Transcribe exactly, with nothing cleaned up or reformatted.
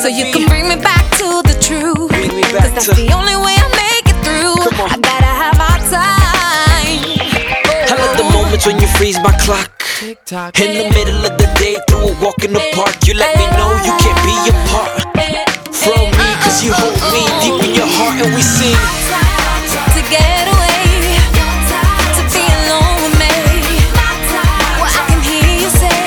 so you can bring me back to the truth. Bring me back Cause that's to the only way I make it through. Come on. I gotta have my time. I love the moments when you freeze my clock. In the middle of the day, through a walk in the park, you let me know you can't be apart from me, cause you hold me deep in your heart and we sing.